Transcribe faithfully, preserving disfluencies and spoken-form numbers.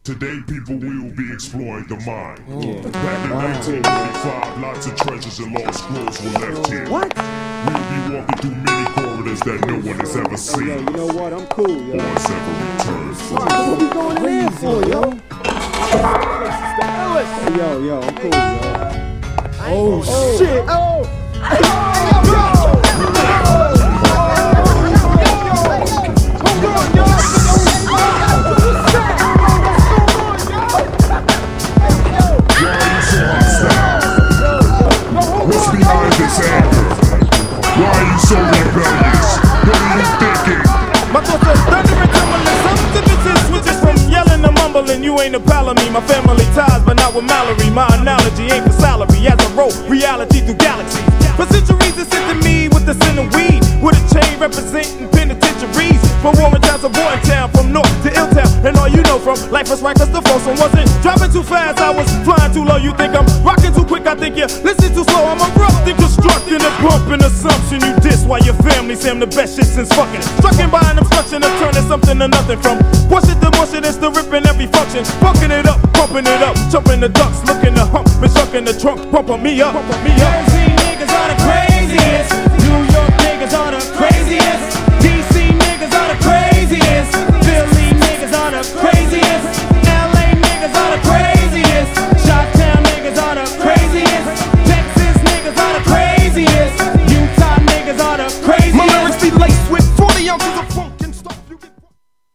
Today people will be exploring the mind. Yeah. Back in nineteen thirty-five, lots of treasures and lost scrolls were left here. What? We'll be walking through many corridors that no one has ever seen. Yo, you know what? I'm cool, yo. Or has ever returned from. What we going in there for, yo? Hey, yo, yo, I'm cool, yo. Oh, oh shit! Oh! What's behind this anger? Why are you so rebellious? What are you thinking? My thoughts are thunder and tumbling. Some sentences switches from yelling to mumbling. You ain't a pal of me. My family ties, but not with Mallory. My analogy ain't for salary. As I roll reality through galaxies. For centuries it sent to me with the sin of weed, with a chain representing penitentiaries. From Warren Town to Boy Town, from North to Illtown, and all you know from life was right cause the Folsom wasn't dropping too fast. I was flying too low. You think I'm rocking too quick? I think you listen too slow. I'm erupting, constructing a bumping assumption. You diss while your family say I'm the best shit since fucking. Struck in by an obstruction of turning something to nothing. From push it to mush it, it's the ripping every function. Bucking it up, pumping it up, jumping the ducks, looking to hump, been shucking the trunk, pumping me up, pumping me up.